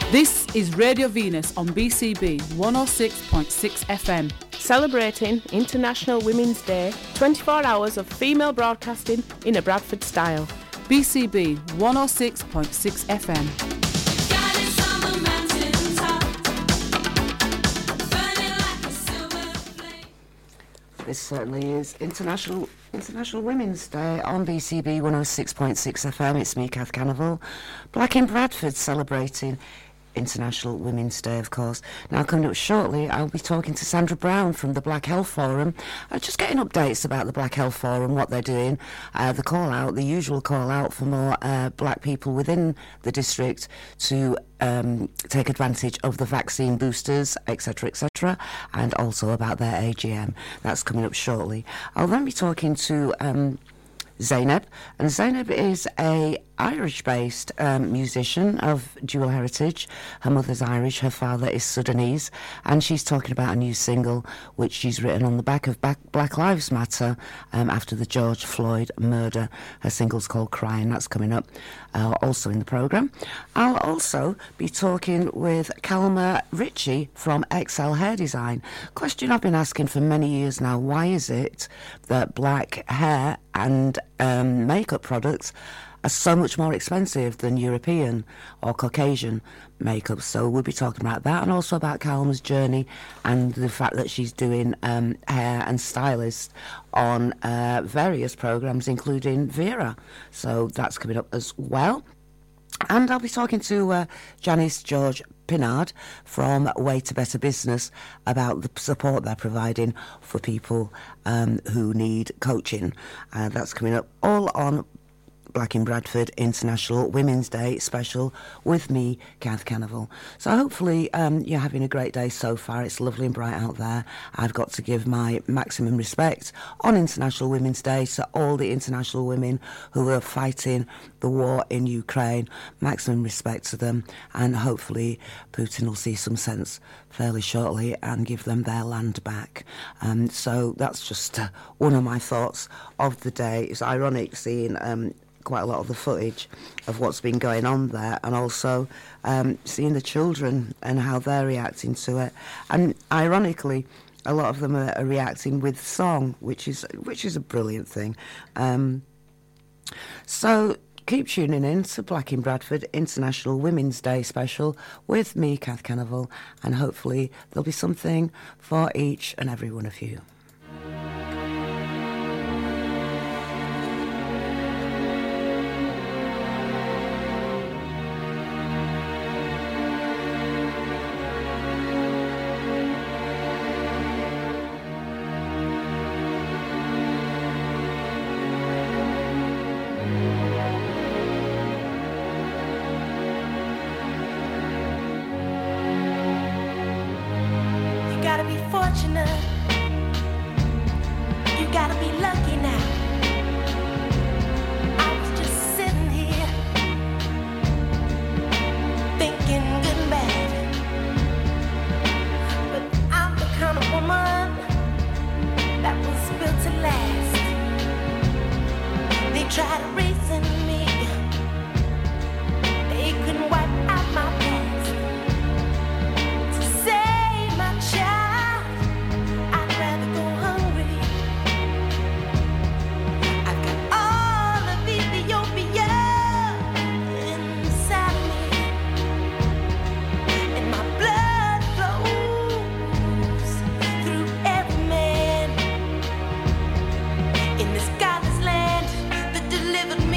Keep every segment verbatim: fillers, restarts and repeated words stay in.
This is Radio Venus on B C B one oh six point six F M. Celebrating International Women's Day, twenty-four hours of female broadcasting in a Bradford style. B C B one oh six point six F M. This certainly is International International Women's Day on B C B one oh six point six F M. It's me, Kath Cannavale. Black in Bradford celebrating International Women's Day, of course. Now, coming up shortly, I'll be talking to Sandra Brown from the Black Health Forum. Uh, just getting updates about the Black Health Forum, what they're doing, uh, the call out, the usual call out for more uh, black people within the district to um, take advantage of the vaccine boosters, et cetera, et cetera, and also about their A G M. That's coming up shortly. I'll then be talking to Um, Zainab, and Zainab is a Irish-based um, musician of dual heritage. Her mother's Irish, her father is Sudanese, and she's talking about a new single which she's written on the back of Black Lives Matter um, after the George Floyd murder. Her single's called Crying. That's coming up uh, also in the programme. I'll also be talking with Calma Ritchie from X L Hair Design. Question I've been asking for many years now: why is it that black hair and um, makeup products are so much more expensive than European or Caucasian makeup? So we'll be talking about that, and also about Calma's journey and the fact that she's doing um, hair and stylist on uh, various programmes, including Vera. So that's coming up as well. And I'll be talking to uh, Janice George Pinard from Way to Better Business about the support they're providing for people um, who need coaching. Uh, that's coming up all on Black in Bradford International Women's Day special with me, Kath Cannavale. So hopefully um, you're having a great day so far. It's lovely and bright out there. I've got to give my maximum respect on International Women's Day to all the international women who are fighting the war in Ukraine. Maximum respect to them, and hopefully Putin will see some sense fairly shortly and give them their land back. Um, so that's just uh, one of my thoughts of the day. It's ironic seeing um, quite a lot of the footage of what's been going on there, and also um, seeing the children and how they're reacting to it. And ironically, a lot of them are, are reacting with song, which is which is a brilliant thing. Um, so keep tuning in to Black in Bradford International Women's Day special with me, Kath Cannavale, and hopefully there'll be something for each and every one of you. In this godless land that delivered me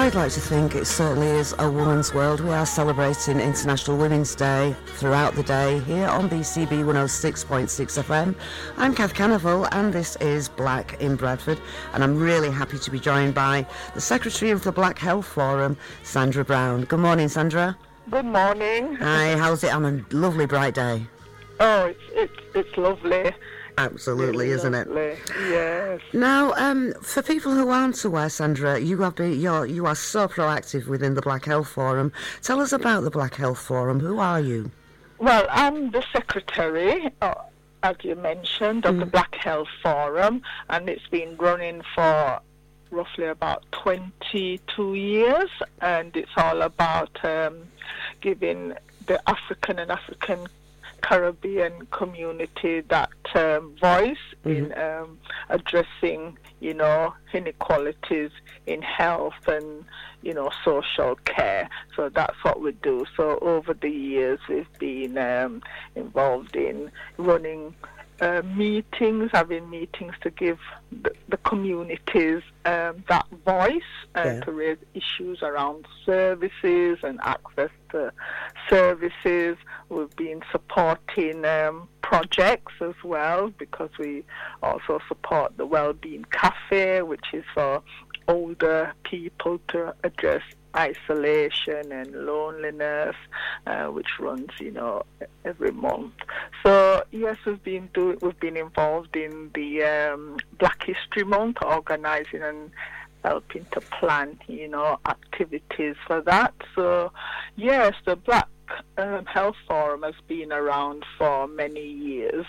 I'd like to think it certainly is a woman's world. We are celebrating International Women's Day throughout the day here on B C B one oh six point six F M. I'm Kath Canaval and this is Black in Bradford, and I'm really happy to be joined by the Secretary of the Black Health Forum, Sandra Brown. Good morning, Sandra. Good morning. Hi, how's it on a lovely bright day? Oh, it's it's it's lovely. Absolutely, really isn't lovely. it? Yes. Now, um, for people who aren't aware, Sandra, you have been, you're, you are so proactive within the Black Health Forum. Tell us about the Black Health Forum. Who are you? Well, I'm the secretary, uh, as you mentioned, of mm. the Black Health Forum, and it's been running for roughly about twenty-two years, and it's all about um, giving the African and African Caribbean community that um, voice mm-hmm. in um, addressing, you know, inequalities in health and, you know, social care. So that's what we do. So over the years, we've been um, involved in running uh, meetings, having meetings to give the, the communities um, that voice uh, yeah. to raise issues around services and access to services. We've been supporting um, projects as well, because we also support the Wellbeing Cafe, which is for older people to address isolation and loneliness, uh, which runs, you know, every month. So yes, we've been doing, we've been involved in the um, Black History Month, organising and helping to plan, you know, activities for that. So yes, the Black um, Health Forum has been around for many years.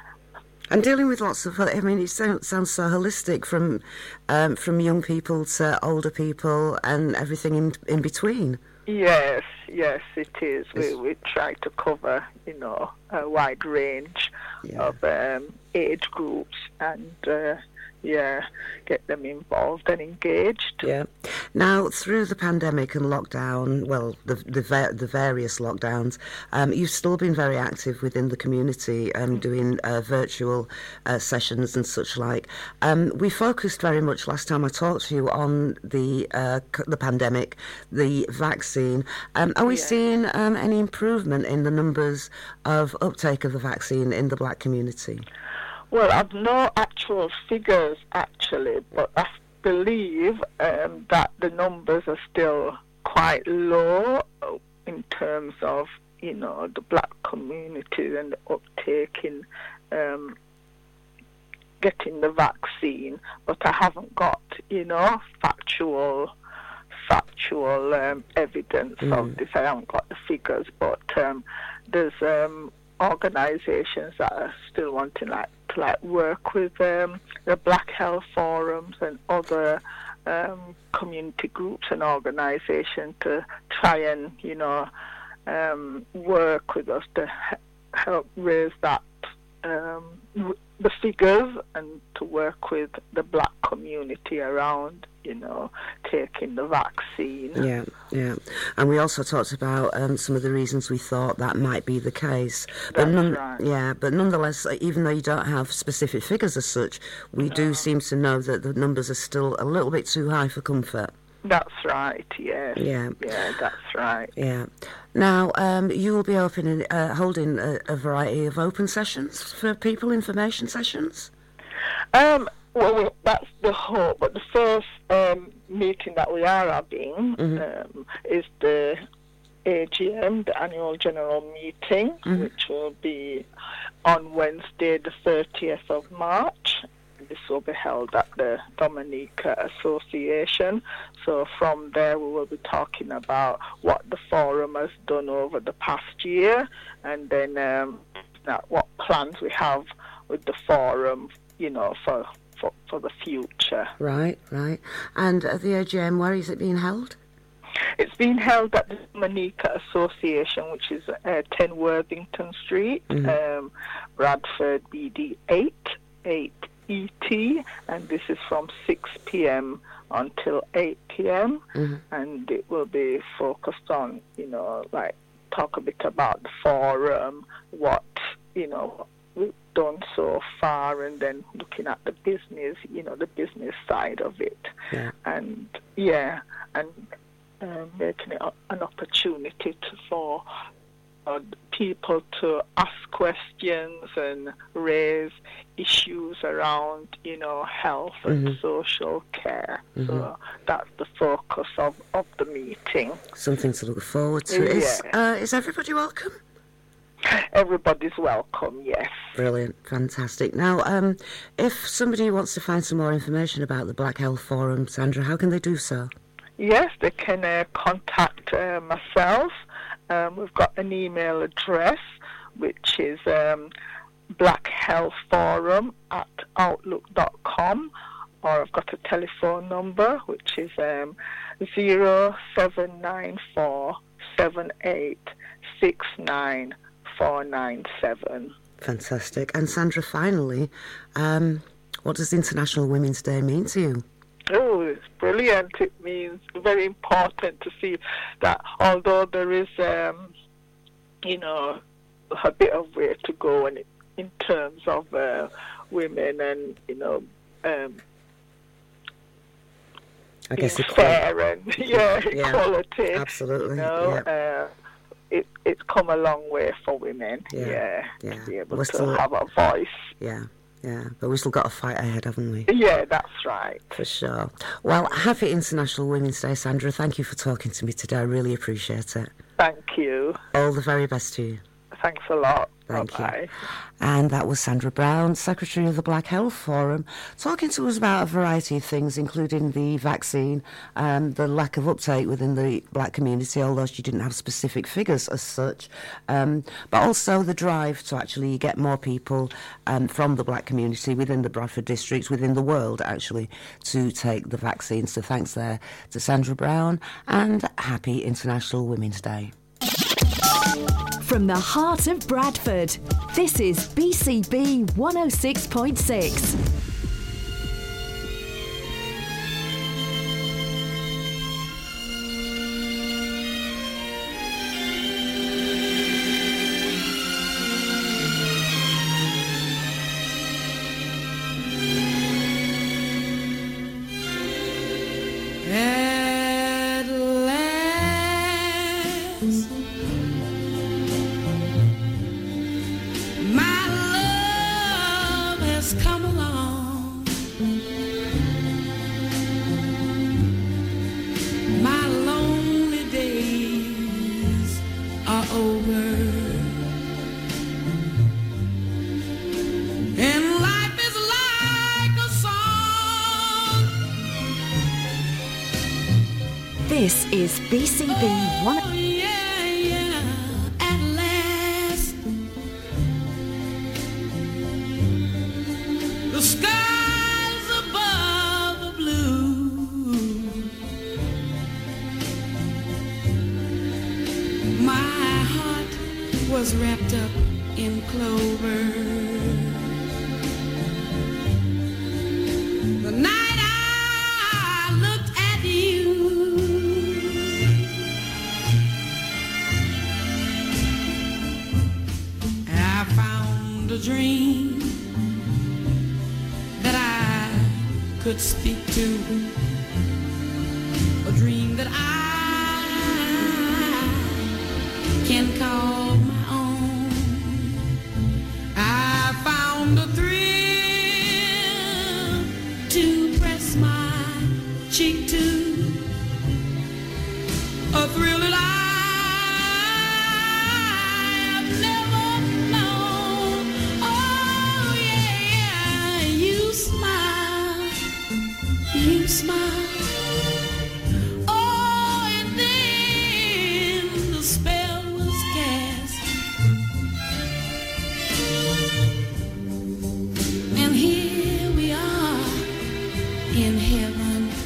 And dealing with lots of, I mean, it sounds, sounds so holistic, from um, from young people to older people and everything in in between. Yes, yes, it is. We we try to cover, you know, a wide range yeah. of um, age groups and, uh, yeah, get them involved and engaged. Yeah. Now, through the pandemic and lockdown, well, the the, va- the various lockdowns, um, you've still been very active within the community, um, doing uh, virtual uh, sessions and such like. Um, we focused very much last time I talked to you on the uh, c- the pandemic, the vaccine. Um, are we yeah. seeing um, any improvement in the numbers of uptake of the vaccine in the black community? Well, I've no actual figures, actually, but I believe um, that the numbers are still quite low in terms of, you know, the black community and the uptake in um, getting the vaccine. But I haven't got, you know, factual factual um, evidence mm. of this. I haven't got the figures, but um, there's um, organisations that are still wanting like to like work with um, the Black Health Forums and other um, community groups and organisations to try and, you know, um, work with us to h- help raise that um, w- the figures, and to work with the black community around, you know, taking the vaccine. Yeah, yeah. And we also talked about um, some of the reasons we thought that might be the case. But That's none, right. Yeah, but nonetheless, even though you don't have specific figures as such, we no. do seem to know that the numbers are still a little bit too high for comfort. That's right, yes. Yeah. Yeah, that's right. Yeah. Now, um, you will be opening, uh, holding a, a variety of open sessions for people, information sessions? Um, well, we, that's the hope, but the first um, meeting that we are having mm-hmm. um, is the A G M, the Annual General Meeting, mm-hmm. which will be on Wednesday, the thirtieth of March. This will be held at the Dominica Association. So from there we will be talking about what the forum has done over the past year, and then um, what plans we have with the forum, you know, for, for, for the future. Right, right. And at the A G M, where is it being held? It's being held at the Dominica Association, which is uh, ten Worthington Street, mm-hmm. um, Bradford B D eight, eight E T, and this is from six p.m. until eight p.m. Mm-hmm. and it will be focused on, you know, like talk a bit about the forum, what, you know, we've done so far, and then looking at the business, you know, the business side of it. Yeah. And yeah, and um, making it a, an opportunity to, for uh, people to ask questions and raise issues around, you know, health and Mm-hmm. social care. Mm-hmm. So that's the focus of, of the meeting. Something to look forward to. Is, Yeah. uh, is everybody welcome? Everybody's welcome, yes. Brilliant, fantastic. Now, um, if somebody wants to find some more information about the Black Health Forum, Sandra, how can they do so? Yes, they can uh, contact uh, myself. Um, we've got an email address, which is um, blackhealthforum at outlook dot com, or I've got a telephone number, which is um, zero seven nine four seven eight six nine four nine seven. Fantastic. And Sandra, finally, um, what does International Women's Day mean to you? Oh, it's brilliant. It means very important to see that although there is, um, you know, a bit of way to go in, in terms of uh, women and, you know, um, I guess being equal- fair and yeah, Yeah, equality. absolutely, You know, uh, it, it's come a long way for women. Yeah, Yeah, yeah. to be able We're to still- have a voice. Yeah, yeah. But we've still got a fight ahead, haven't we? Yeah, that's right. For sure. Well, happy International Women's Day, Sandra. Thank you for talking to me today. I really appreciate it. Thank you. All the very best to you. Thanks a lot. Thank you. Bye-bye. And that was Sandra Brown, Secretary of the Black Health Forum, talking to us about a variety of things, including the vaccine, um, the lack of uptake within the black community, although she didn't have specific figures as such, um, but also the drive to actually get more people um, from the black community within the Bradford district, within the world actually, to take the vaccine. So thanks there to Sandra Brown, and happy International Women's Day. From the heart of Bradford, this is B C B one oh six point six. At last, my love has come along. My lonely days are over, and life is like a song. This is B C B one. Oh, yeah, yeah, at last. The skies above are blue. My heart was wrapped up in clover. The night I looked at you, I found a dream that I could speak to, a dream that I can call my own. I found a thrill to press my cheek to, a thrill that I've never known. Oh yeah, you smile, you smile. Oh, and then the spell was cast, and here we are in heaven.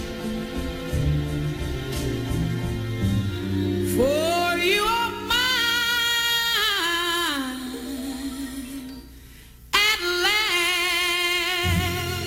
For you are mine at last.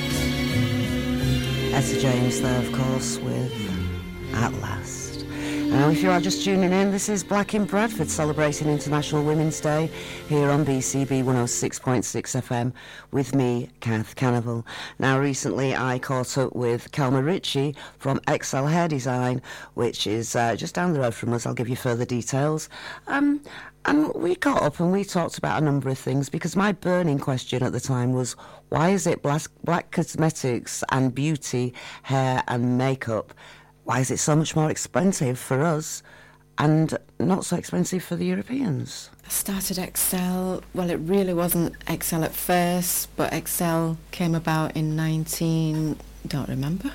Etta James there, of course, with At Last. Now, if you are just tuning in, this is Black in Bradford celebrating International Women's Day here on B C B one oh six point six F M with me, Kath Canavel. Now, recently I caught up with Kelma Ritchie from Excel Hair Design, which is uh, just down the road from us. I'll give you further details. Um, and we got up and we talked about a number of things, because my burning question at the time was, why is it black, black cosmetics and beauty, hair and makeup, why is it so much more expensive for us and not so expensive for the Europeans? I started Excel, well, it really wasn't Excel at first, but Excel came about in nineteen, don't remember.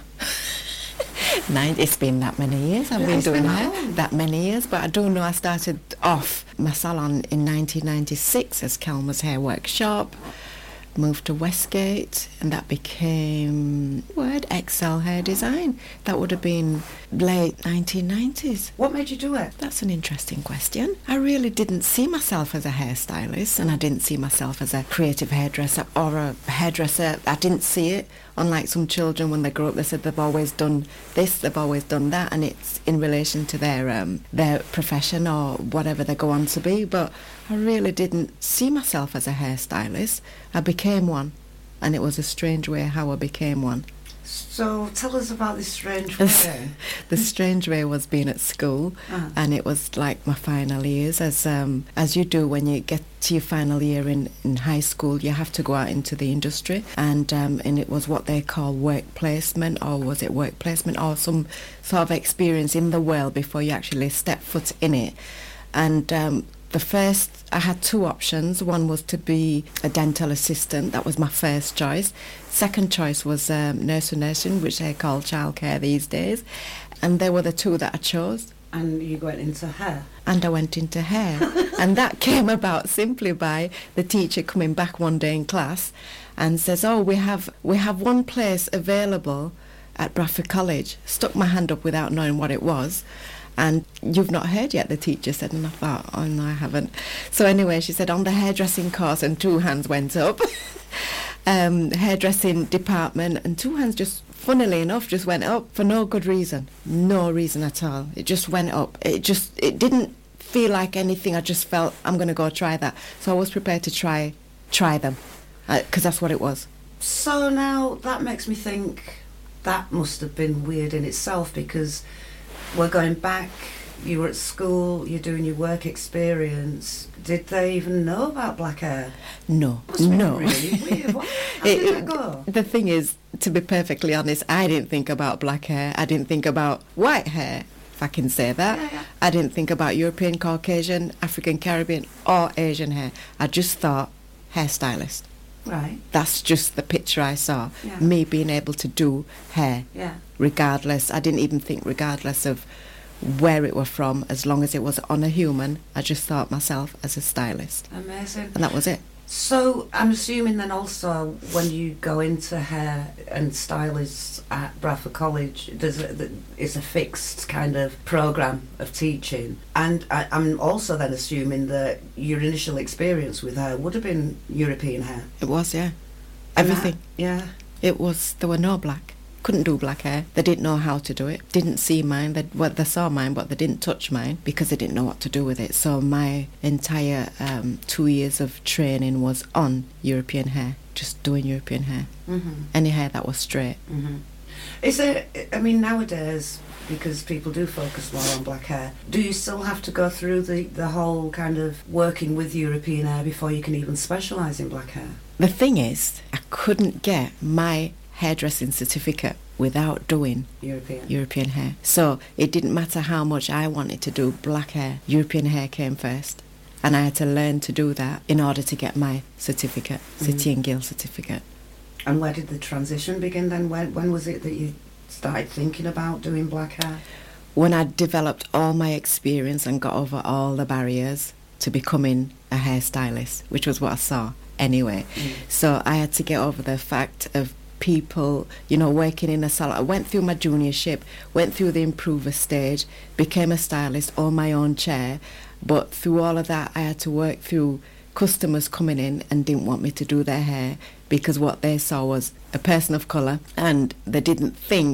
Nine, it's been that many years I've Yeah, been it's doing been hair, long. that many years, but I do know I started off my salon in nineteen ninety-six as Kelma's Hair Workshop, moved to Westgate, and that became word Excel Hair Design. That would have been late nineteen nineties. What made you do it? That's an interesting question. I really didn't see myself as a hairstylist, and I didn't see myself as a creative hairdresser or a hairdresser. I didn't see it. Unlike some children, when they grow up, they said they've always done this, they've always done that, and it's in relation to their um, their profession or whatever they go on to be. But I really didn't see myself as a hairstylist. I became one, and it was a strange way how I became one. So tell us about this strange way. The strange way was being at school, Ah. and it was like my final years, as um, as you do when you get to your final year in, in high school, you have to go out into the industry, and um, and it was what they call work placement, or was it work placement, or some sort of experience in the world before you actually step foot in it. And um, the first, I had two options. One was to be a dental assistant. That was my first choice. Second choice was um, nurse and nursing, which they call childcare these days. And they were the two that I chose. And you went into hair? And I went into hair. And that came about simply by the teacher coming back one day in class and says, oh, we have we have one place available at Bradford College. Stuck my hand up without knowing what it was. And you've not heard yet, the teacher said, and I thought, oh no, I haven't. So anyway, she said, on the hairdressing course, and two hands went up. um, hairdressing department, and two hands just, funnily enough, just went up for no good reason. No reason at all. It just went up. It just, it didn't feel like anything. I just felt, I'm going to go try that. So I was prepared to try, try them, because uh, that's what it was. So now that makes me think that must have been weird in itself, because we're going back, you were at school, you're doing your work experience. Did they even know about black hair? No, Must have been no. really weird. What, how did It- that go? The thing is, to be perfectly honest, I didn't think about black hair. I didn't think about white hair, if I can say that. Yeah, yeah. I didn't think about European, Caucasian, African, Caribbean, or Asian hair. I just thought hairstylist. Right, That's just the picture I saw. Yeah. Me being able to do hair, yeah. regardless. I didn't even think regardless of where it were from, as long as it was on a human. I just thought myself as a stylist, Amazing. and that was it. So I'm assuming then also when you go into hair and stylists at Bradford College, there's a, it's a fixed kind of programme of teaching. And I, I'm also then assuming that your initial experience with hair would have been European hair. It was, yeah. And Everything. that- yeah. It was, there were no black. Couldn't do black hair. They didn't know how to do it. Didn't see mine. They, well, they saw mine, but they didn't touch mine because they didn't know what to do with it. So my entire um, two years of training was on European hair, just doing European hair. Mm-hmm. Any hair that was straight. Mm-hmm. Is there, I mean, nowadays, because people do focus more on black hair, do you still have to go through the, the whole kind of working with European hair before you can even specialise in black hair? The thing is, I couldn't get my hairdressing certificate without doing European. European hair. So it didn't matter how much I wanted to do black hair. European hair came first. And I had to learn to do that in order to get my certificate, City and Guild certificate. And where did the transition begin then? When, when was it that you started thinking about doing black hair? When I developed all my experience and got over all the barriers to becoming a hairstylist, which was what I saw anyway. Mm. So I had to get over the fact of people, you know, working in a salon. I went through my juniorship, went through the improver stage, became a stylist on my own chair, but through all of that I had to work through customers coming in and didn't want me to do their hair because what they saw was a person of colour, and they didn't think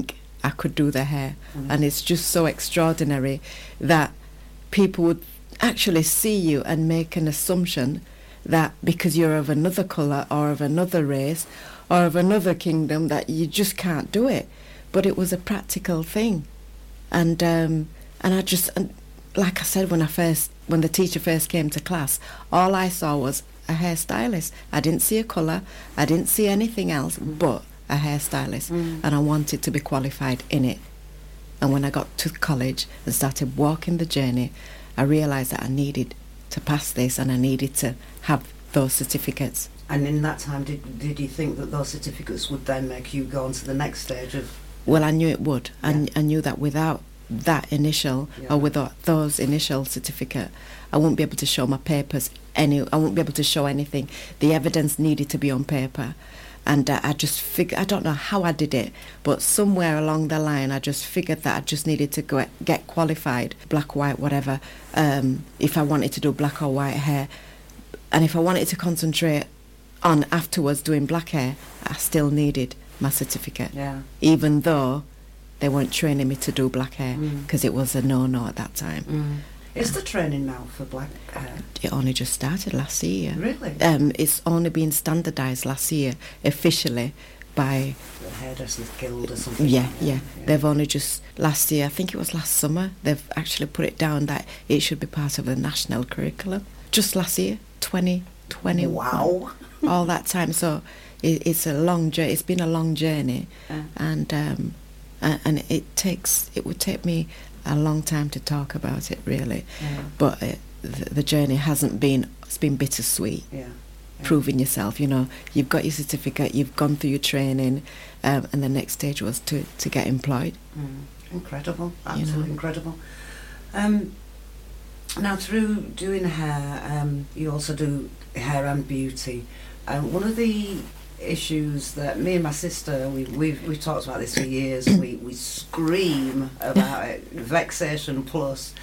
I could do the hair. Mm. And it's just so extraordinary that people would actually see you and make an assumption that because you're of another colour or of another race or of another kingdom that you just can't do it. But it was a practical thing. And um, and I just, and like I said, when I first, when the teacher first came to class, all I saw was a hairstylist. I didn't see a colour, I didn't see anything else mm. but a hairstylist. Mm. And I wanted to be qualified in it. And when I got to college and started walking the journey, I realised that I needed to pass this and I needed to have those certificates. And in that time, did did you think that those certificates would then make you go on to the next stage of... Well, I knew it would. Yeah. I, I knew that without that initial, yeah. or without those initial certificate, I wouldn't be able to show my papers any, I wouldn't be able to show anything. The evidence needed to be on paper. And uh, I just figured, I don't know how I did it, but somewhere along the line I just figured that I just needed to go get qualified, black, white, whatever, um, if I wanted to do black or white hair. And if I wanted to concentrate on afterwards doing black hair, I still needed my certificate. Yeah. Even though they weren't training me to do black hair, because mm. it was a no-no at that time. Mm. Is the training now for black hair? It only just started last year. Really? Um, it's only been standardised last year, officially, by... The Hairdressers Guild or something? Yeah, like yeah, yeah. They've only just, last year, I think it was last summer, they've actually put it down that it should be part of the national curriculum. Just last year, twenty twenty. Wow. All that time. So it, it's a long journey. It's been a long journey. Yeah. And, um, and, and it takes, it would take me a long time to talk about it, really. Yeah. But it, the, the journey hasn't been, it's been bittersweet. Yeah. Yeah. Proving yourself, you know, you've got your certificate, you've gone through your training, um, and the next stage was to, to get employed. Mm. Incredible, absolutely you know? incredible. Um, now, through doing hair, um, you also do hair and beauty. Um, one of the issues that me and my sister, we, we've, we've talked about this for years, we, we scream about it, vexation plus.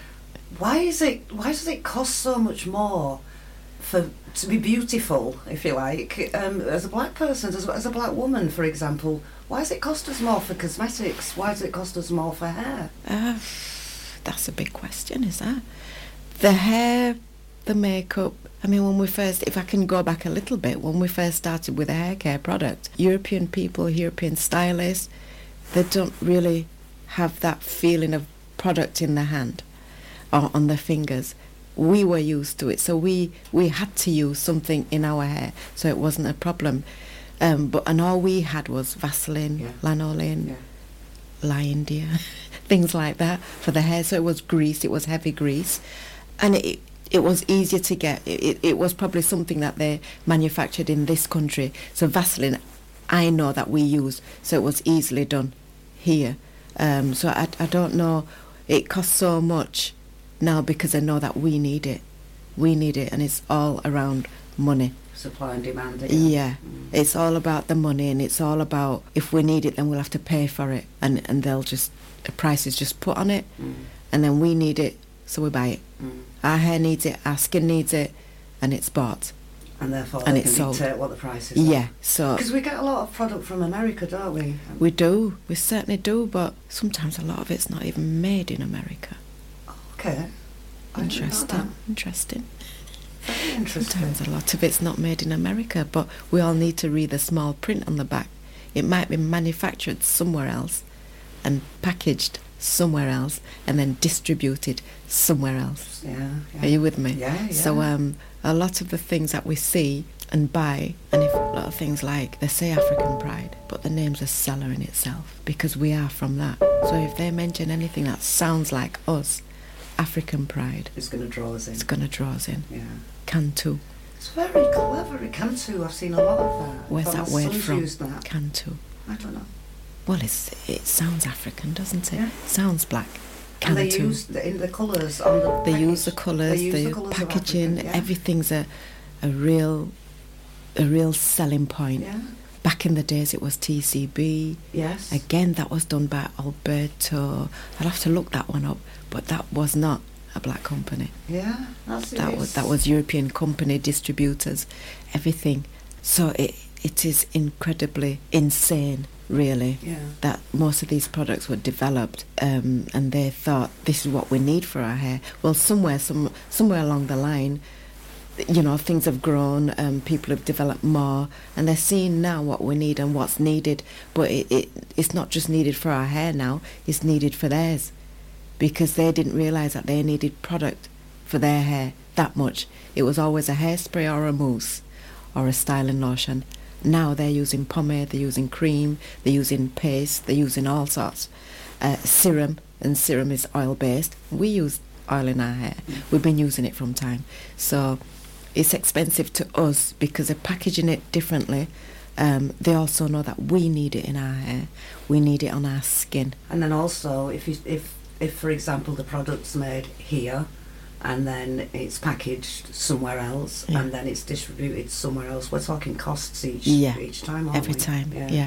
Why is it, why does it cost so much more for to be beautiful, if you like, um, as a black person, as, as a black woman, for example? Why does it cost us more for cosmetics? Why does it cost us more for hair? Uh, that's a big question, is that? The hair, the makeup, I mean, when we first, if I can go back a little bit, when we first started with a hair care product, European people, European stylists, they don't really have that feeling of product in their hand or on their fingers. We were used to it, so we, we had to use something in our hair, so it wasn't a problem. Um, but and all we had was Vaseline, yeah. lanolin, yeah. La India, things like that for the hair. So it was grease, it was heavy grease, and it it was easier to get. It, it was probably something that they manufactured in this country. So Vaseline, I know that we use, so it was easily done here. Um, so I I don't know. It costs so much now because I know that we need it. We need it, and it's all around money. Supply and demand. Again. Yeah, mm. It's all about the money, and it's all about if we need it, then we'll have to pay for it, and and they'll just, the price is just put on it, mm. and then we need it, so we buy it. Mm. Our hair needs it, our skin needs it, and it's bought. And therefore and they it's can dictate sold. what the price is. Yeah, so... Because we get a lot of product from America, don't we? We do, we certainly do, but sometimes a lot of it's not even made in America. Okay. Interesting, interesting. Very interesting. Sometimes a lot of it's not made in America, but we all need to read the small print on the back. It might be manufactured somewhere else and packaged somewhere else and then distributed somewhere else. Yeah, yeah. Are you with me? Yeah, yeah. So um, a lot of the things that we see and buy, and if a lot of things like, they say African pride, but the name's a seller in itself because we are from that. So if they mention anything that sounds like us, African pride, it's going to draw us in. It's going to draw us in. Yeah. Cantu. It's very clever. Cantu. I've seen a lot of that. Where's but that my word son's from? used that. Cantu. I don't know. Well, it's it sounds African, doesn't it? Yeah. Sounds black. And Cantu. they use the, in the colours on the They package. use the colours, They use the, the colours of packaging, Africa, yeah. everything's a a real a real selling point. Yeah. Back in the days, it was T C B. Yes. Again, that was done by Alberto. I'll have to look that one up, but that was not a black company. Yeah, that's it. That was that was European company, distributors, everything. So it it is incredibly insane, really. Yeah. That most of these products were developed, um, and they thought this is what we need for our hair. Well, somewhere, some somewhere along the line, you know, things have grown, um, people have developed more, and they're seeing now what we need and what's needed. But it, it it's not just needed for our hair now; it's needed for theirs, because they didn't realise that they needed product for their hair that much. It was always a hairspray or a mousse or a styling lotion. Now they're using pomade, they're using cream, they're using paste, they're using all sorts. Uh, serum, and serum is oil-based. We use oil in our hair. Mm. We've been using it from time. So it's expensive to us because they're packaging it differently. Um, they also know that we need it in our hair. We need it on our skin. And then also, if you, if if for example the product's made here, and then it's packaged somewhere else, Yeah. and then it's distributed somewhere else, we're talking costs each Yeah. each time, aren't Every we? time, yeah.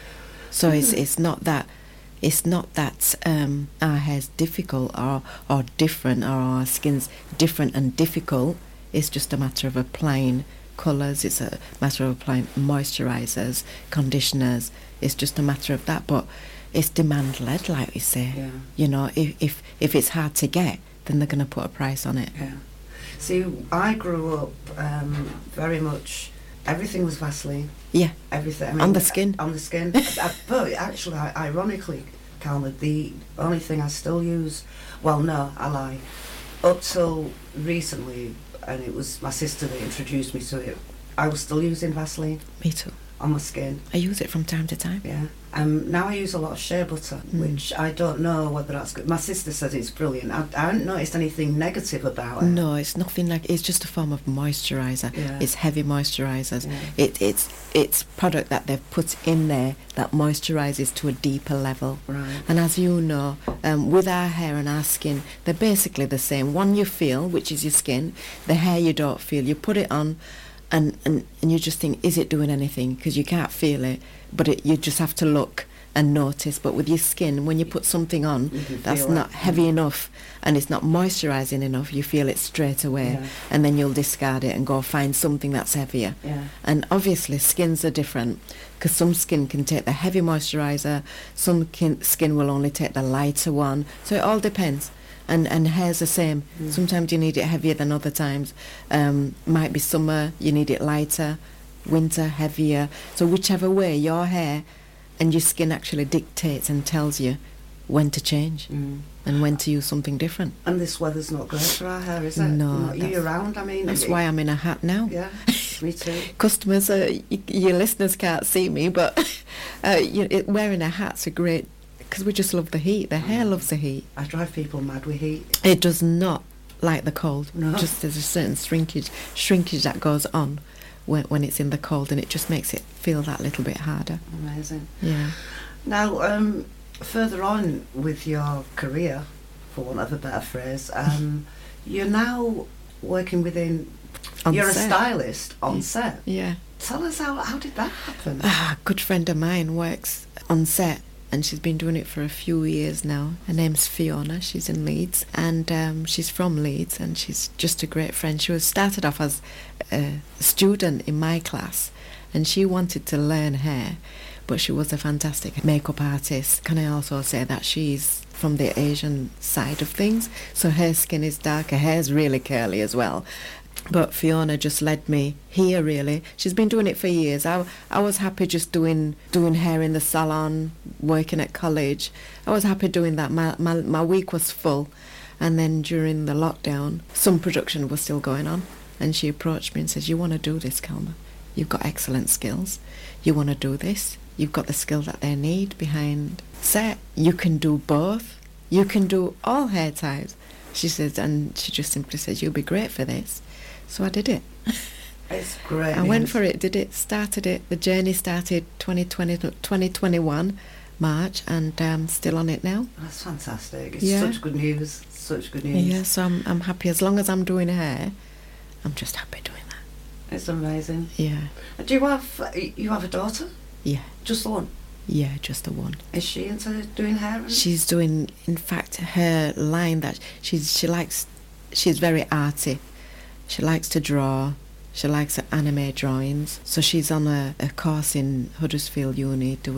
So it's it's not that it's not that um, our hair's difficult or or different, or our skin's different and difficult. It's just a matter of applying colours. It's a matter of applying moisturisers, conditioners. It's just a matter of that. But it's demand led, like we say. Yeah. You know, if if if it's hard to get, then they're going to put a price on it. Yeah. See, I grew up um, very much. Everything was Vaseline. Yeah. Everything. I mean, On the skin. On the skin. I, but actually, I, ironically, Calma, the only thing I still use, well, no, I lie. Up till recently, and it was my sister that introduced me to it, I was still using Vaseline Me too. on my skin. I use it from time to time. Yeah. Um, now I use a lot of shea butter, Mm. which I don't know whether that's good. My sister says it's brilliant. I, I haven't noticed anything negative about it. No, it's nothing like. It's just a form of moisturiser. Yeah. It's heavy moisturisers. Yeah. It, it's it's product that they've put in there that moisturises to a deeper level. Right. And as you know, um, with our hair and our skin, they're basically the same. One you feel, which is your skin. The hair you don't feel. You put it on, and and, and you just think, is it doing anything? Because you can't feel it, but it, you just have to look and notice. But with your skin, when you put something on You can that's feel not it. heavy enough and it's not moisturising enough, you feel it straight away. Yeah. And then you'll discard it and go find something that's heavier. Yeah. And obviously skins are different, because some skin can take the heavy moisturiser, some kin- skin will only take the lighter one. So it all depends. And and hair's the same. Mm. Sometimes you need it heavier than other times. Um, might be summer, you need it lighter, winter, heavier. So whichever way your hair and your skin actually dictates and tells you when to change Mm. and when to use something different. And this weather's not great for our hair, is it? No, Not that's- year round, I mean. That's it- why I'm in a hat now. Yeah, me too. Customers, uh, y- your listeners can't see me, but uh, you, it, wearing a hat's a great, because we just love the heat. The hair loves the heat. I drive people mad with heat. It does not like the cold. No. Just there's a certain shrinkage, shrinkage that goes on when, when it's in the cold, and it just makes it feel that little bit harder. Amazing. Yeah. Now, um, further on with your career, for want of a better phrase, um, you're now working within. On you're set. a stylist on Yeah. set. Yeah. Tell us how how did that happen? Ah, a good friend of mine works on set, and she's been doing it for a few years now. Her name's Fiona. She's in Leeds, and um, she's from Leeds, and she's just a great friend. She was started off as a student in my class, and she wanted to learn hair, but she was a fantastic makeup artist. Can I also say that she's from the Asian side of things, so her skin is dark, her hair's really curly as well. But Fiona just led me here, really. She's been doing it for years. I, I was happy just doing doing hair in the salon, working at college. I was happy doing that. My, my, my week was full. And then during the lockdown, some production was still going on. And she approached me and says, you want to do this, Calma? You've got excellent skills. You want to do this? You've got the skill that they need behind set. You can do both. You can do all hair types. She says, and she just simply says, you'll be great for this. So I did it. It's great. I went for it, did it, started it. The journey started twenty twenty, twenty twenty-one, March, and um, still on it now. That's fantastic. It's Yeah. such good news. Such good news. Yeah, so I'm, I'm happy. As long as I'm doing hair, I'm just happy doing that. It's amazing. Yeah, Do you have you have a daughter? yeah, Just the one? yeah, just the one. Is she into doing hair? and- She's doing, in fact, her line that she's she likes, she's very arty. She likes to draw. She likes anime drawings. So she's on a, a course in Huddersfield Uni doing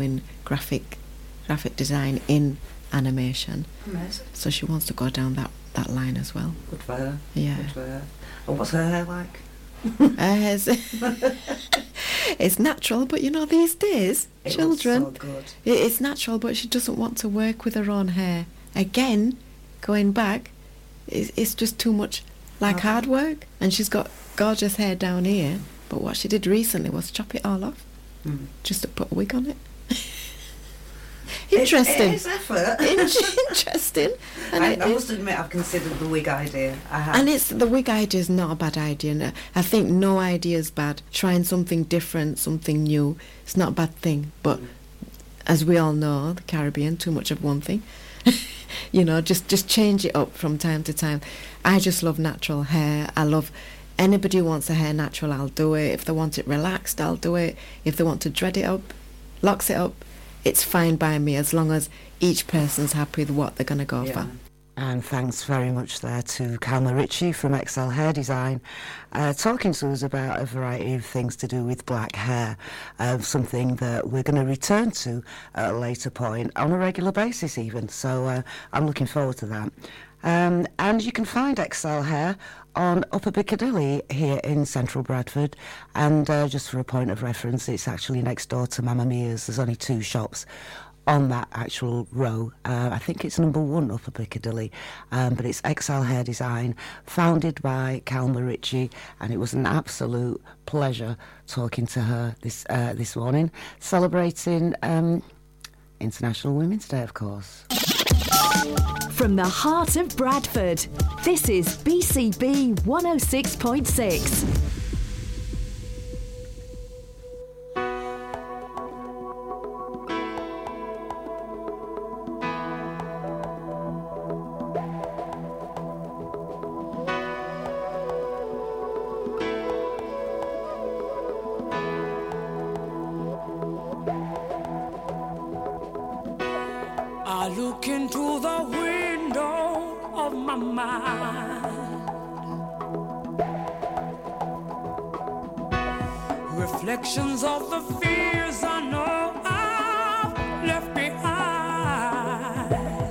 graphic graphic design in animation. Amazing. So she wants to go down that, that line as well. Good for her. Yeah. Good for her. And what's her hair like? Uh, it's, it's natural, but you know, these days, It children, looks so good. it- it's natural, but she doesn't want to work with her own hair. Again, going back, it's, it's just too much like Okay. hard work. And she's got gorgeous hair down here, but what she did recently was chop it all off, Mm. just to put a wig on it. It- Interesting. It is effort. In- Interesting. And I, it I is- must admit, I've considered the wig idea. I have. And it's the wig idea is not a bad idea. And I think no idea is bad. Trying something different, something new, it's not a bad thing. But as we all know, the Caribbean, too much of one thing. You know, just just change it up from time to time. I just love natural hair. I love anybody who wants their hair natural, I'll do it. If they want it relaxed, I'll do it. If they want to dread it up, locks it up, it's fine by me as long as each person's happy with what they're going to go Yeah. for. And thanks very much there to Calma Ritchie from Excel Hair Design, uh, talking to us about a variety of things to do with black hair, uh, something that we're going to return to at a later point on a regular basis even. So uh, I'm looking forward to that. Um, and you can find Excel Hair on Upper Piccadilly here in central Bradford. And uh, just for a point of reference, it's actually next door to Mamma Mia's. There's only two shops on that actual row. Uh, I think it's number one Upper Piccadilly, um, but it's Excel Hair Design, founded by Calma Ritchie, and it was an absolute pleasure talking to her this uh, this morning, celebrating um, International Women's Day, of course. From the heart of Bradford, this is B C B one oh six point six. I look into the window of my mind, reflections of the fears I know I've left behind.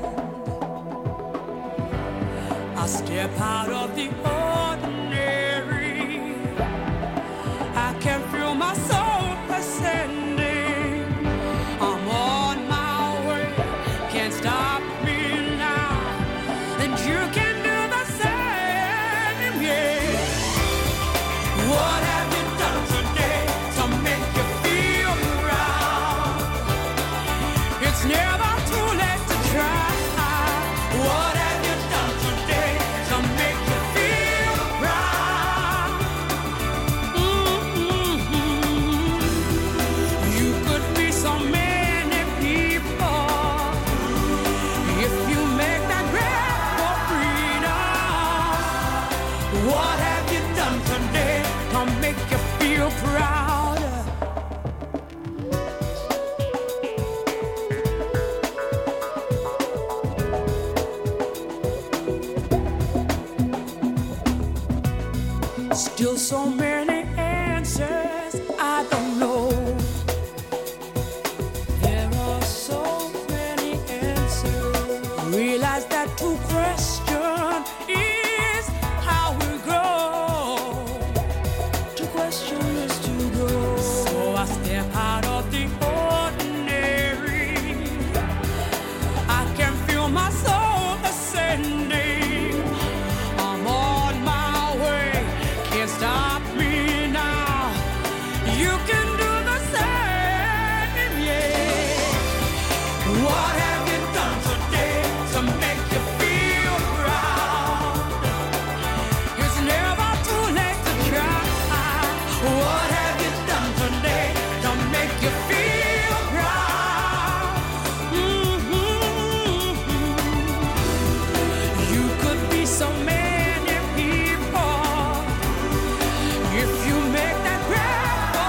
I step out of the ordinary, I can feel my soul ascending. I'm on my way, can't stop me now, and you can do the same, yeah. What have you done today to make you feel proud? It's never too late to try. What have you done today to make you feel proud? Mm-hmm. You could be so many people if you make that grab for freedom. What have you done today to make you feel proud? Still so many answers I don't know. There are so many answers. Realize that to question is how we grow. To question is to grow. So I step out of the ordinary. I can feel my soul ascending. I'm on my way, can't stop me now. You can do the same, yeah. What have you done today to make you feel proud? It's never too late to try. What have you done today to make you feel proud? Mm-hmm. You could be so many people if you make that grab for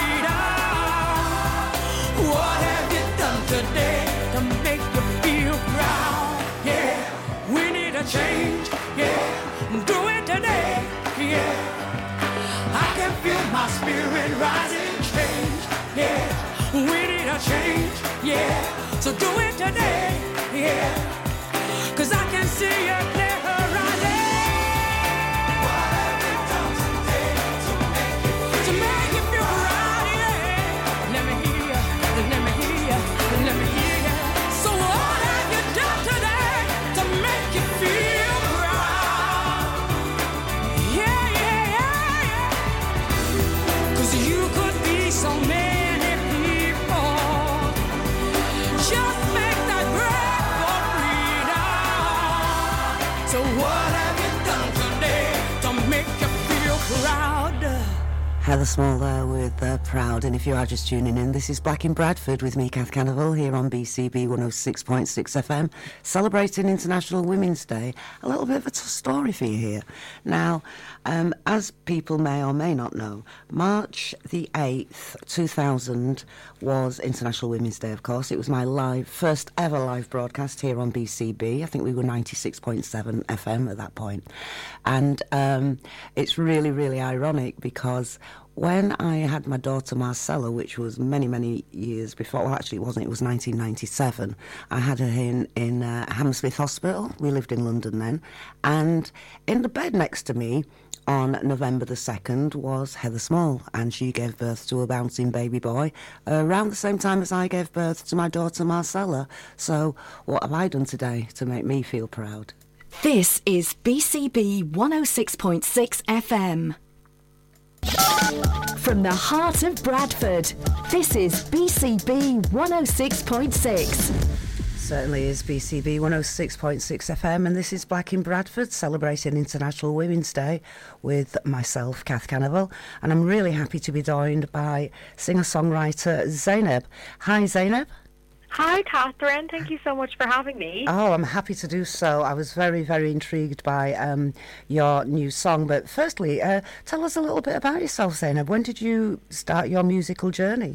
freedom. What have you done today to make you feel proud? Yeah, we need a change. Yeah, do it today. Yeah, I can feel my spirit rising. Change. Yeah, we need a change, yeah. So do it today, yeah. 'Cause I can see you clear horizon. What have you done today to make you feel, to make you feel proud, yeah. Let me hear you, let me hear you, let me hear you. So what have you done today to make you feel proud? Yeah, yeah, yeah, yeah. 'Cause you could be so many people. Just make that break for freedom. So what have you done today to make you feel proud? Heather Small there with uh, Proud, and if you are just tuning in, this is Black in Bradford with me, Kath Cannavale, here on B C B one oh six point six F M, celebrating International Women's Day. A little bit of a tough story for you here. Now, um, as people may or may not know, March the eighth, two thousand was International Women's Day, of course. It was my live, first ever live broadcast here on B C B. I think we were ninety-six point seven F M at that point. And um, it's really, really ironic because when I had my daughter Marcella, which was many, many years before, well, actually it wasn't, it was nineteen ninety-seven, I had her in, in uh, Hammersmith Hospital. We lived in London then. And in the bed next to me on November the second was Heather Small, and she gave birth to a bouncing baby boy uh, around the same time as I gave birth to my daughter Marcella. So what have I done today to make me feel proud? This is B C B one oh six point six F M. From the heart of Bradford, this is B C B one oh six point six. Certainly is B C B one oh six point six F M, and this is Black in Bradford, celebrating International Women's Day with myself, Kath Cannavale, and I'm really happy to be joined by singer-songwriter Zainab. Hi, Zainab. Hi, Catherine. Thank you so much for having me. Oh, I'm happy to do so. I was very, very intrigued by um, your new song. But firstly, uh, tell us a little bit about yourself, Zainab. When did you start your musical journey?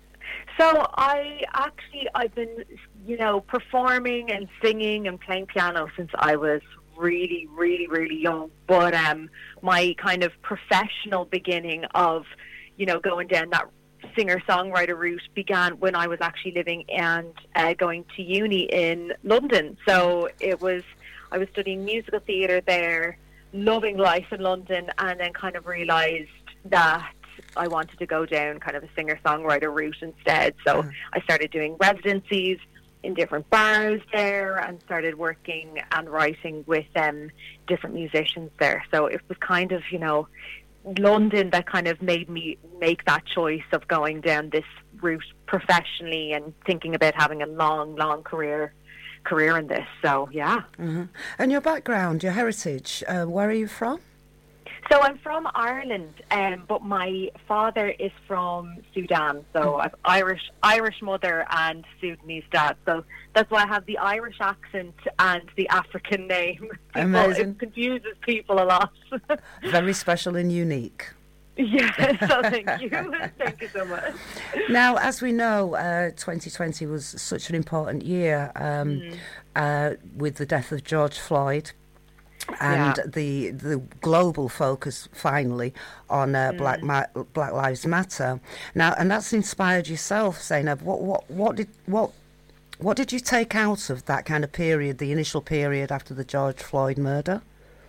So I actually, I've been, you know, performing and singing and playing piano since I was really, really, really young. But um, my kind of professional beginning of, you know, going down that singer-songwriter route began when I was actually living and uh, going to uni in London. So it was, I was studying musical theatre there, loving life in London, and then kind of realised that I wanted to go down kind of a singer-songwriter route instead. So mm. I started doing residencies in different bars there and started working and writing with um, different musicians there. So it was kind of, you know, London that kind of made me make that choice of going down this route professionally and thinking about having a long, long career career in this. So, yeah. Mm-hmm. And your background, your heritage, uh, where are you from? So I'm from Ireland, um, but my father is from Sudan. So I've Irish Irish mother and Sudanese dad. So that's why I have the Irish accent and the African name. People, Amazing. It confuses people a lot. Very special and unique. Yes, so thank you. Thank you so much. Now, as we know, uh, twenty twenty was such an important year um, mm. uh, with the death of George Floyd. And yeah. the the global focus finally on uh, mm. Black Ma- Black Lives Matter now, and that's inspired yourself, Zainab. What what what did what what did you take out of that kind of period, the initial period after the George Floyd murder?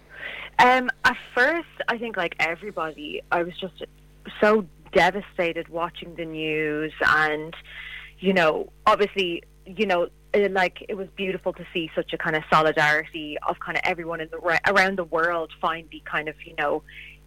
Um, at first, I think like everybody, I was just so devastated watching the news, and you know, obviously, you know. It, like it was beautiful to see such a kind of solidarity of kind of everyone in the around the world finally kind of, you know,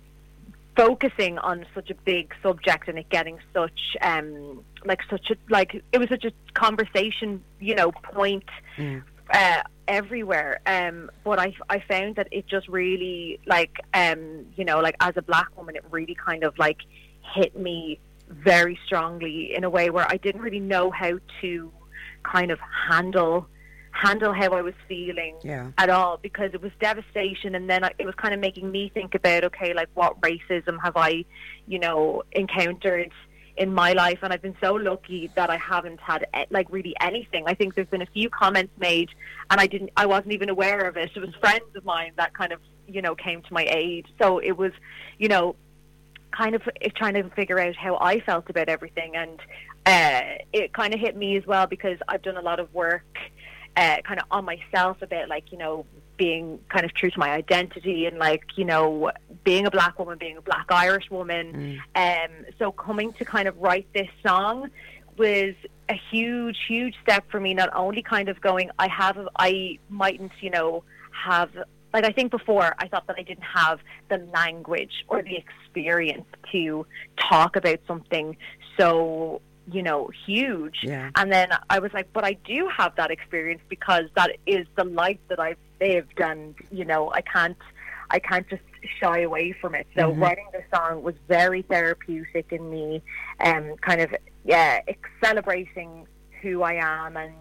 focusing on such a big subject and it getting such um like such a like it was such a conversation, you know, point mm. uh, everywhere. Um, but I I found that it just really like um you know like as a black woman it really kind of like hit me very strongly in a way where I didn't really know how to kind of handle handle how I was feeling yeah. at all, because it was devastation, and then I, it was kind of making me think about, okay, like what racism have I, you know, encountered in my life? And I've been so lucky that I haven't had like really anything. I think there's been a few comments made and I didn't I wasn't even aware of it. It was friends of mine that kind of, you know, came to my aid. So it was, you know, kind of trying to figure out how I felt about everything, and uh, it kind of hit me as well because I've done a lot of work uh, kind of on myself about like, you know, being kind of true to my identity and like, you know, being a black woman, being a black Irish woman. Mm. Um, so coming to kind of write this song was a huge, huge step for me. Not only kind of going, I have, I mightn't, you know, have, like I think before I thought that I didn't have the language or the experience to talk about something so, you know, huge. Yeah. And then I was like, but I do have that experience because that is the life that I've lived, and you know, I can't I can't just shy away from it. So mm-hmm. writing the song was very therapeutic in me, um kind of yeah celebrating who I am, and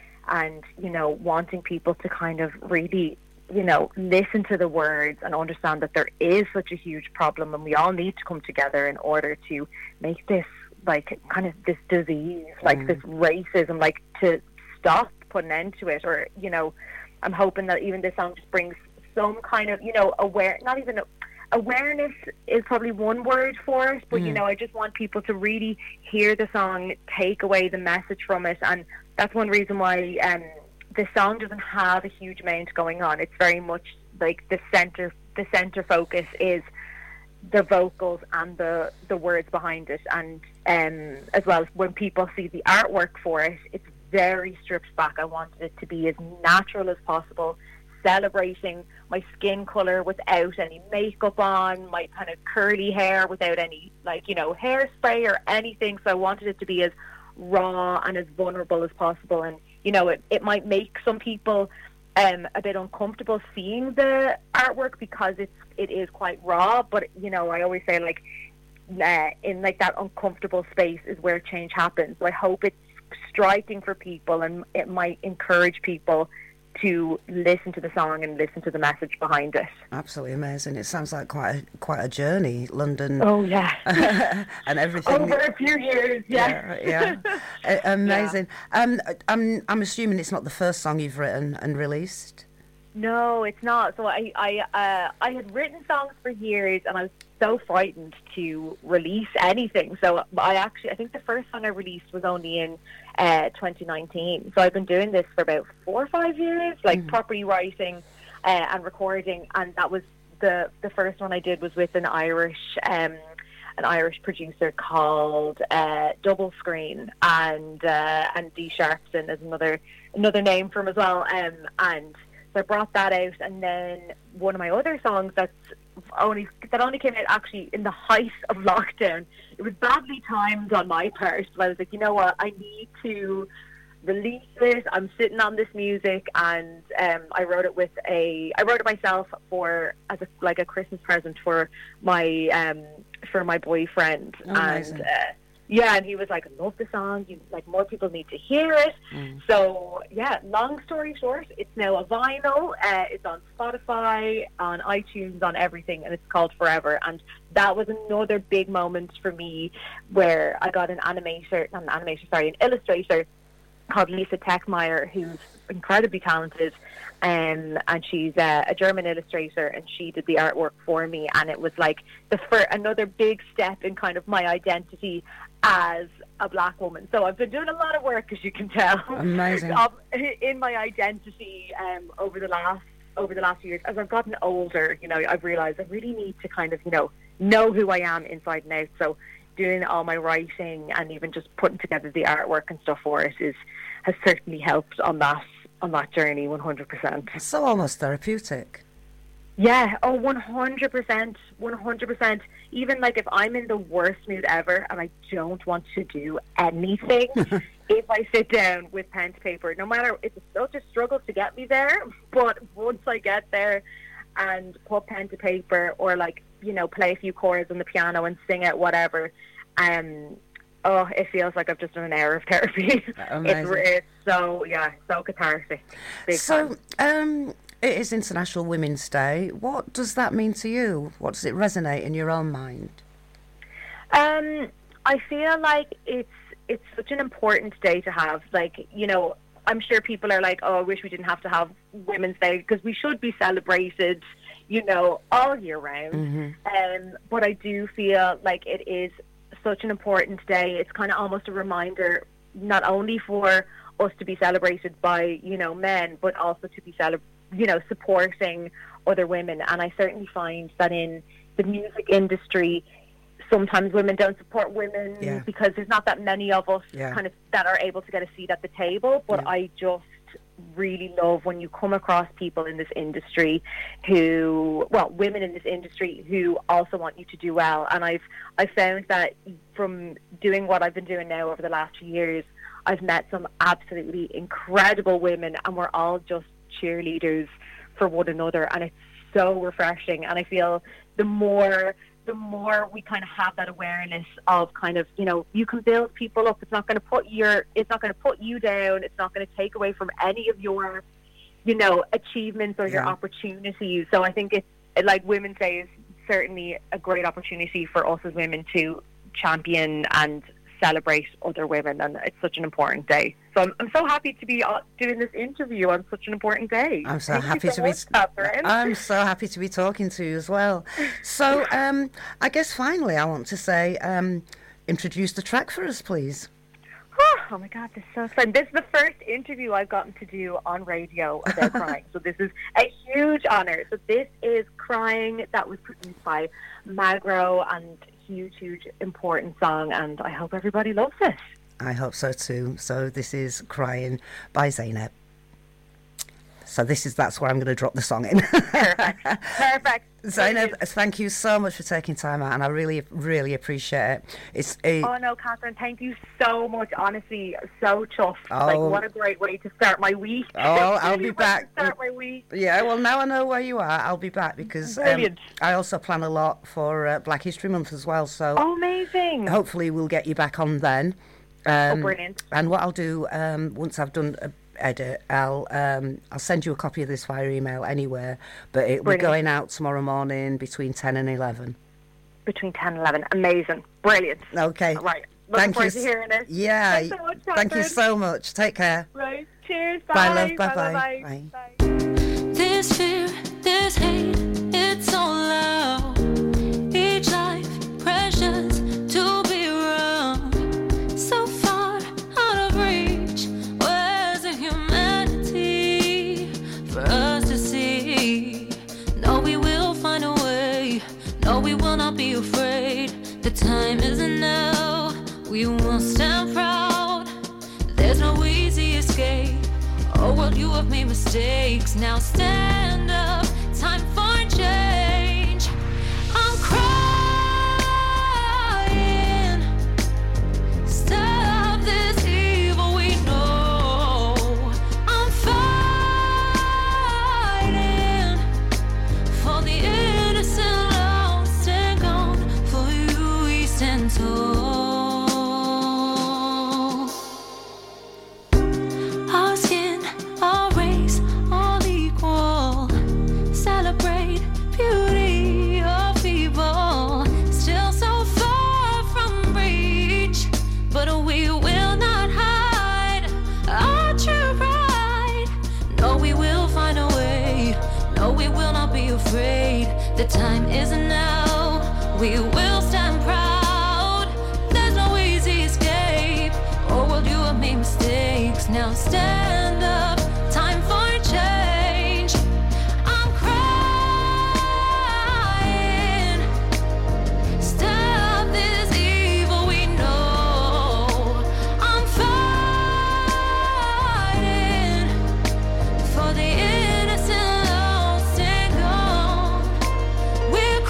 and you know, wanting people to kind of really, you know, listen to the words and understand that there is such a huge problem, and we all need to come together in order to make this like kind of this disease, like mm. this racism, like to stop, put an end to it. Or, you know, I'm hoping that even this song just brings some kind of, you know, aware, not even awareness is probably one word for it, but mm. you know, I just want people to really hear the song, take away the message from it. And that's one reason why um, the song doesn't have a huge amount going on. It's very much like the center, the center focus is the vocals and the the words behind it, and um, as well as when people see the artwork for it, it's very stripped back. I wanted it to be as natural as possible, celebrating my skin colour without any makeup on, my kind of curly hair without any, like, you know, hairspray or anything. So I wanted it to be as raw and as vulnerable as possible. And, you know, it, it might make some people um, a bit uncomfortable seeing the artwork because it's it is quite raw. But, you know, I always say, like, uh, in, like, that uncomfortable space is where change happens. So I hope it's striking for people, and it might encourage people to listen to the song and listen to the message behind it. Absolutely amazing. It sounds like quite a, quite a journey, London. Oh, yeah. And everything. Over a few years, yeah. Yeah, yeah. uh, amazing. Yeah. Um, I'm, I'm assuming it's not the first song you've written and released? No, it's not. So I, I, uh, I had written songs for years, and I was so frightened to release anything. So I actually, I think the first song I released was only in uh, twenty nineteen. So I've been doing this for about four or five years, like mm. properly writing uh, and recording. And that was the the first one I did was with an Irish um, an Irish producer called uh, Double Screen, and uh, and D Sharpson is another another name for him as well. Um, and so I brought that out, and then one of my other songs that's only that only came out actually in the height of lockdown. It was badly timed on my part, but I was like, you know what, I need to release this. I'm sitting on this music, and um, I wrote it with a I wrote it myself for as a like a Christmas present for my um, for my boyfriend. Oh, and uh, yeah, and he was like, I love the song, you, like, more people need to hear it. Mm. So, yeah, long story short, it's now a vinyl. Uh, it's on Spotify, on iTunes, on everything, and it's called Forever. And that was another big moment for me where I got an animator, not an animator, sorry, an illustrator called Lisa Techmeyer, who's incredibly talented. Um, and she's uh, a German illustrator, and she did the artwork for me. And it was like the fir- another big step in kind of my identity as a black woman. So I've been doing a lot of work, as you can tell, amazing, of, in my identity um, over the last over the last few years. As I've gotten older, you know, I've realised I really need to kind of, you know, know who I am inside and out. So doing all my writing and even just putting together the artwork and stuff for it is has certainly helped on that on that journey, one hundred percent. It's so almost therapeutic. Yeah, oh, one hundred percent, one hundred percent. Even, like, if I'm in the worst mood ever and I don't want to do anything, if I sit down with pen to paper, no matter, it's such a struggle to get me there, but once I get there and put pen to paper, or, like, you know, play a few chords on the piano and sing it, whatever, um, oh, it feels like I've just done an hour of therapy. Amazing. It's, it's so, yeah, so cathartic. Big so, time. um... it is International Women's Day. What does that mean to you? What does it resonate in your own mind? Um, I feel like it's it's such an important day to have. Like, you know, I'm sure people are like, oh, I wish we didn't have to have Women's Day, because we should be celebrated, you know, all year round. Mm-hmm. Um, but I do feel like it is such an important day. It's kind of almost a reminder, not only for us to be celebrated by, you know, men, but also to be, cele- you know, supporting other women. And I certainly find that in the music industry, sometimes women don't support women Yeah. because there's not that many of us Yeah. kind of that are able to get a seat at the table. But Yeah. I just really love when you come across people in this industry who, well, women in this industry who also want you to do well. And I've I found that from doing what I've been doing now over the last few years, I've met some absolutely incredible women, and we're all just cheerleaders for one another, and it's so refreshing. And I feel the more the more we kind of have that awareness of kind of, you know, you can build people up. It's not going to put your, it's not going to put you down. It's not going to take away from any of your, you know, achievements or your Yeah. opportunities. So I think it's, like Women's Day is certainly a great opportunity for us as women to champion and celebrate other women, and it's such an important day. So I'm, I'm so happy to be uh, doing this interview on such an important day. I'm so Thank happy you so to much, be. Catherine. I'm so happy to be talking to you as well. So, um, I guess finally, I want to say, um, introduce the track for us, please. Oh my God, this is so fun. This is the first interview I've gotten to do on radio about crying. So this is a huge honour. So this is Crying, that was produced by Magro, and huge, huge, important song, and I hope everybody loves it. I hope so too. So this is Crying by Zaynab. So this is that's where I'm going to drop the song in. Perfect. Perfect. Zaynab, thank you so much for taking time out, and I really, really appreciate it. It's a, Oh no, Catherine, thank you so much. Honestly, so chuffed. Oh. Like, what a great way to start my week. Oh, I'll Really be way back. To start my week. Yeah, well, now I know where you are. I'll be back because um, Brilliant. I also plan a lot for uh, Black History Month as well. So Oh, amazing. hopefully we'll get you back on then. Um, Oh, brilliant. And what I'll do um, once I've done a edit, I'll um, I'll send you a copy of this via email anywhere. But it will be Brilliant. going out tomorrow morning between ten and eleven. Between ten and eleven. Amazing. Brilliant. Okay. Right. Looking Thank forward you. to hearing it. Yeah. Thanks so much, Thank you Catherine. so much. Take care. Right. Cheers. Bye, Bye. love. Bye, Bye. bye. Bye. Bye. Bye. This fear, this hate, it's all loud. Each life precious to be around. So far out of reach. Where's the humanity for us to see? No, we will find a way. No, we will not be afraid. The time isn't now. We will stand proud. There's no easy escape. Oh, well, you have made mistakes. Now stand up. Time for change. I'm crying. Stop this evil we know. I'm fighting for the innocent lost and gone. For you we stand tall. Our skin, our race, all equal. Celebrate beauty of people. Still so far from reach, but we will not hide our true pride. No, we will find a way. No, we will not be afraid. The time isn't now. We will stand proud. There's no easy escape. Oh, well, you have made mistakes. Now stand up. Time for change. I'm crying. Stop this evil we know. I'm fighting for the innocent lost and gone. We're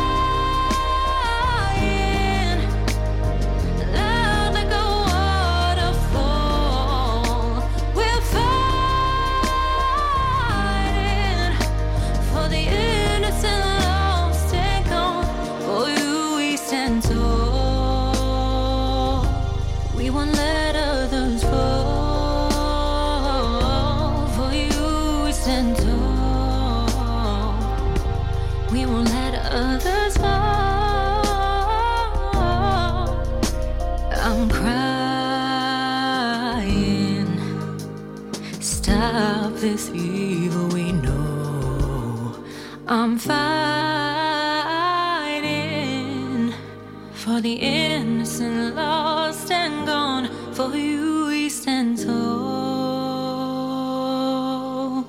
crying loud like a waterfall. We're fighting for the innocent lost and gone. For you we stand tall. We won't let others fall. For you we stand tall. We won't let others fall. I'm crying. Stop this evil we know. I'm fighting for the innocent, lost and gone. For you we stand tall.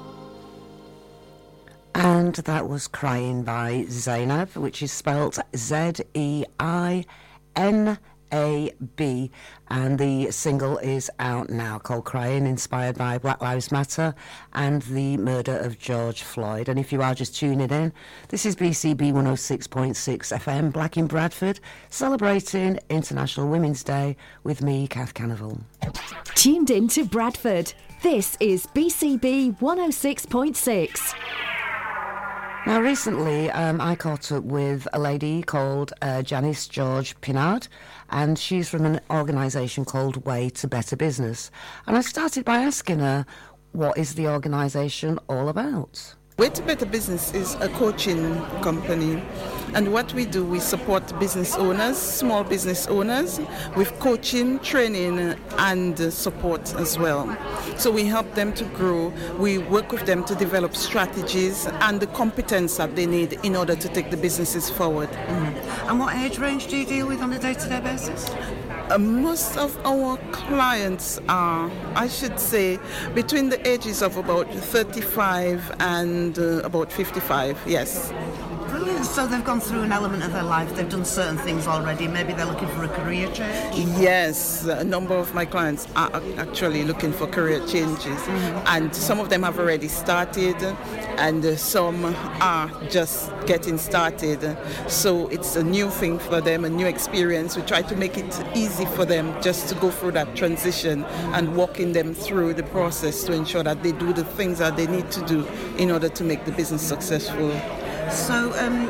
And that was Crying by Zainab, which is spelt Z E I N A B, and the single is out now, called Crying, inspired by Black Lives Matter and the murder of George Floyd. And if you are just tuning in, this is B C B one oh six point six F M, Black in Bradford, celebrating International Women's Day with me, Kath Canaval. Tuned in to Bradford. This is B C B one oh six point six. Now, recently, um, I caught up with a lady called uh, Janice George Pinard, and she's from an organisation called Way to Better Business. And I started by asking her, what is the organisation all about? Way to Better Business is a coaching company, and what we do, we support business owners, small business owners, with coaching, training and support as well. So we help them to grow, we work with them to develop strategies and the competence that they need in order to take the businesses forward. Mm-hmm. And what age range do you deal with on a day-to-day basis? Uh, most of our clients are, I should say, between the ages of about thirty-five and uh, about fifty-five, yes. Brilliant. So they've gone through an element of their life, they've done certain things already, maybe they're looking for a career change? Yes, a number of my clients are actually looking for career changes, mm-hmm. and some of them have already started, and some are just getting started. So it's a new thing for them, a new experience. We try to make it easy for them just to go through that transition and walking them through the process to ensure that they do the things that they need to do in order to make the business successful. So um,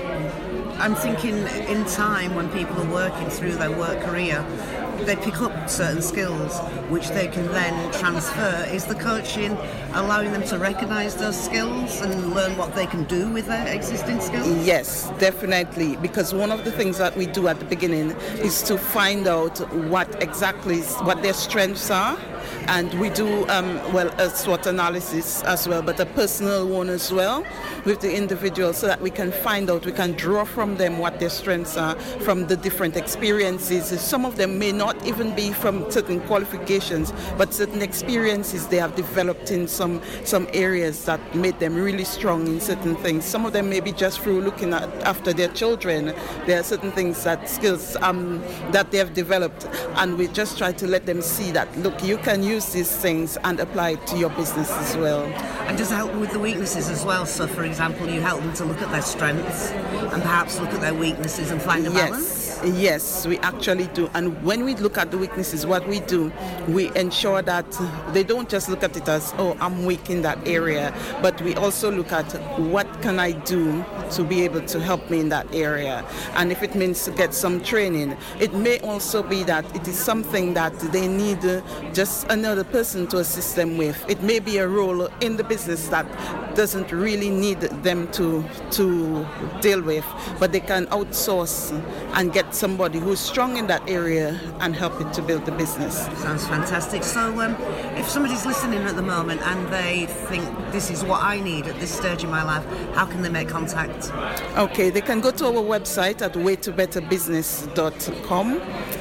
I'm thinking in time when people are working through their work career, they pick up certain skills which they can then transfer. Is the coaching allowing them to recognise those skills and learn what they can do with their existing skills? Yes, definitely, because one of the things that we do at the beginning is to find out what exactly is, what their strengths are. And we do, um, well, a SWOT analysis as well, but a personal one as well with the individual, so that we can find out, we can draw from them what their strengths are from the different experiences. Some of them may not even be from certain qualifications, but certain experiences they have developed in some, some areas that made them really strong in certain things. Some of them may be just through looking at, after their children. There are certain things, that skills um, that they have developed, and we just try to let them see that, look, you can use these things and apply it to your business as well. And does it help with the weaknesses as well? So, for example, you help them to look at their strengths and perhaps look at their weaknesses and find a yes. balance? Yes, we actually do. And when we look at the weaknesses, what we do, we ensure that they don't just look at it as, oh, I'm weak in that area, but we also look at what can I do to be able to help me in that area. And if it means to get some training, it may also be that it is something that they need uh, just another person to assist them with. It may be a role in the business that doesn't really need them to to deal with, but they can outsource and get somebody who's strong in that area and help it to build the business. Sounds fantastic. So um, if somebody's listening at the moment and they think this is what I need at this stage in my life, how can they make contact? Okay, they can go to our website at way to better business dot com,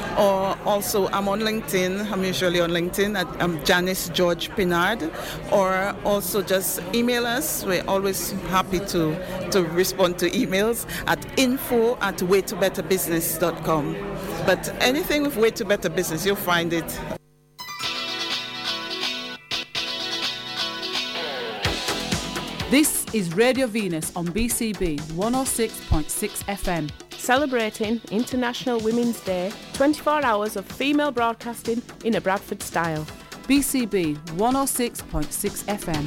or also I'm on LinkedIn. I'm usually on LinkedIn at I'm Janice George Pinard, or also just email us. We're always happy to, to respond to emails at info at way to better business dot com. But anything with Way to Better Business, you'll find it. This is Radio Venus on B C B one oh six point six F M. Celebrating International Women's Day, twenty-four hours of female broadcasting in a Bradford style. B C B one oh six point six F M.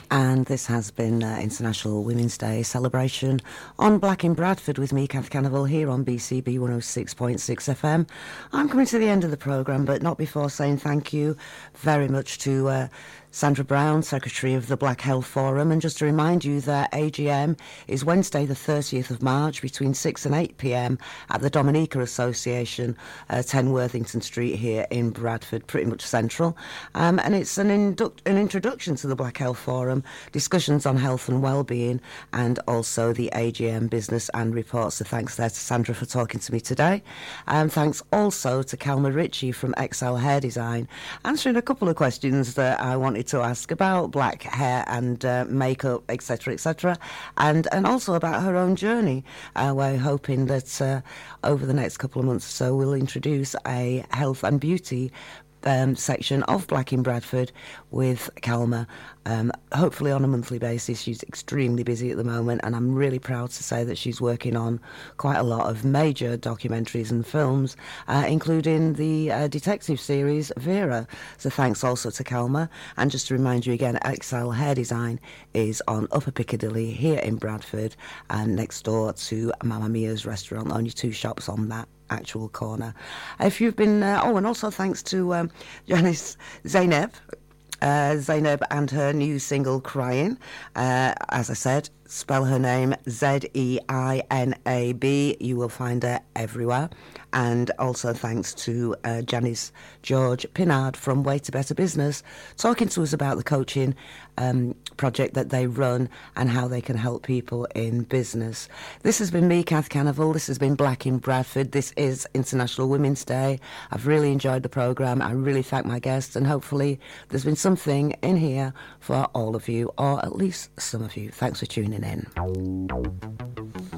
And this has been uh, International Women's Day celebration on Black in Bradford with me, Kath Cannavale, here on B C B one oh six point six F M. I'm coming to the end of the programme, but not before saying thank you very much to uh, Sandra Brown, Secretary of the Black Health Forum, and just to remind you that A G M is Wednesday the thirtieth of March between six and eight p m at the Dominica Association, uh, ten Worthington Street here in Bradford, pretty much central. Um, and it's an, indu- an introduction to the Black Health Forum, discussions on health and well-being, and also the A G M business and reports. So thanks there to Sandra for talking to me today. And thanks also to Calma Ritchie from Excel Hair Design, answering a couple of questions that I wanted to ask about black hair and uh, makeup, etc, etc, and and also about her own journey. Uh, we're hoping that uh, over the next couple of months or so we'll introduce a health and beauty Um, section of Black in Bradford with Calma, um, hopefully on a monthly basis. She's extremely busy at the moment, and I'm really proud to say that she's working on quite a lot of major documentaries and films, uh, including the uh, detective series Vera. So thanks also to Calma. And just to remind you again, Excel Hair Design is on Upper Piccadilly here in Bradford, and next door to Mamma Mia's restaurant. Only two shops on that actual corner. If you've been, uh, oh, and also thanks to um, Janice Zainab, uh, Zainab and her new single Crying. Uh, as I said, spell her name Z E I N A B. You will find her everywhere. And also thanks to uh, Janice George Pinard from Way to Better Business, talking to us about the coaching um, project that they run and how they can help people in business. This has been me, Kath Cannavale. This has been Black in Bradford. This is International Women's Day. I've really enjoyed the programme. I really thank my guests, and hopefully there's been something in here for all of you, or at least some of you. Thanks for tuning in.